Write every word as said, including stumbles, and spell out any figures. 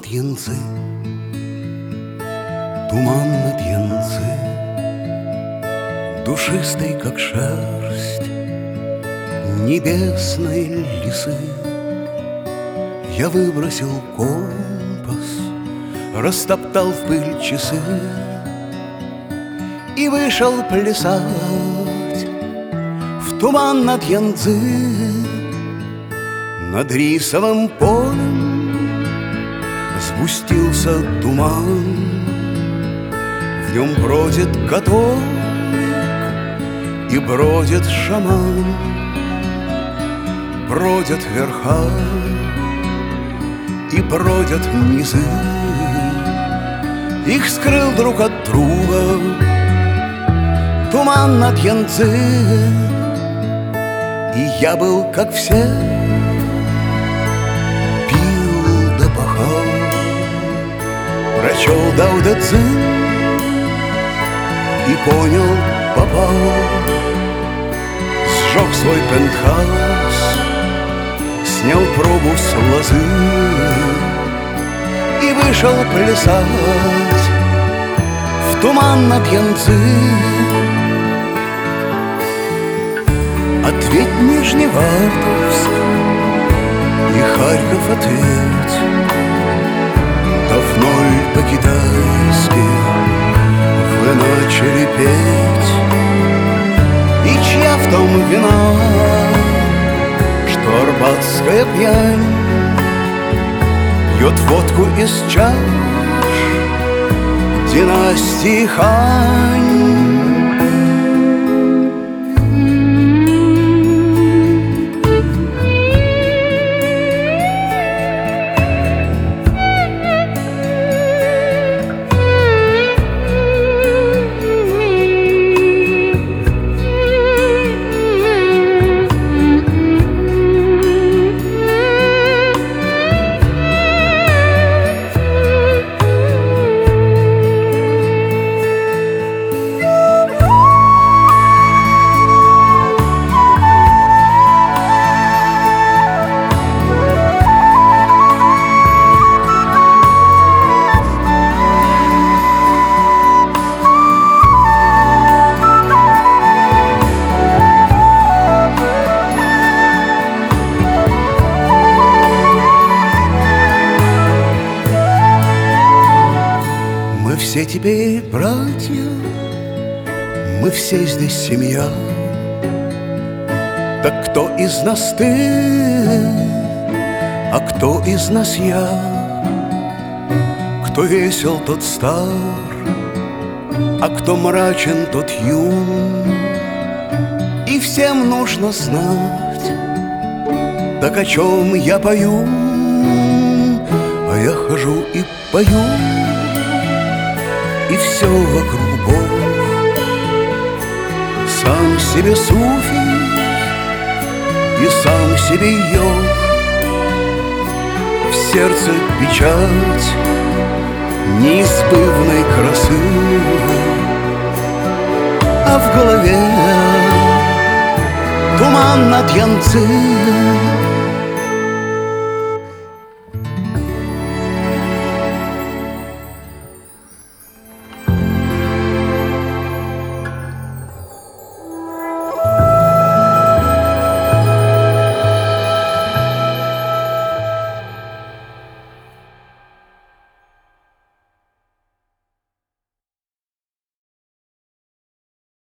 Янцзы, туман над Янцзы, душистый, как шерсть небесной лисы. Я выбросил компас, растоптал в пыль часы и вышел плясать в туман над Янцзы. Над рисовым полем сгустился туман, в нем бродит католик и бродит шаман. Бродят верха и бродят низы, их скрыл друг от друга туман над Янцзы. И я был, как все, пил да пахал, прочел Дао Дэ Цзин и понял, попал. Сжег свой пентхаус, снял пробу с лозы и вышел плясать в туман над Янцзы. Ответь, Нижневартовск, и Харьков ответь, давно ли по-китайски вы начали петь? И чья в том вина, что арбатская пьянь пьет водку из чаш династии Хань? Все теперь братья, мы все здесь семья. Так кто из нас ты, а кто из нас я? Кто весел, тот стар, а кто мрачен, тот юн. И всем нужно знать, так о чем я пою. А я хожу и пою, и все вокруг Бог. Сам себе суфи и сам себе йог. В сердце печать неизбывной красы, а в голове туман над Янцзы.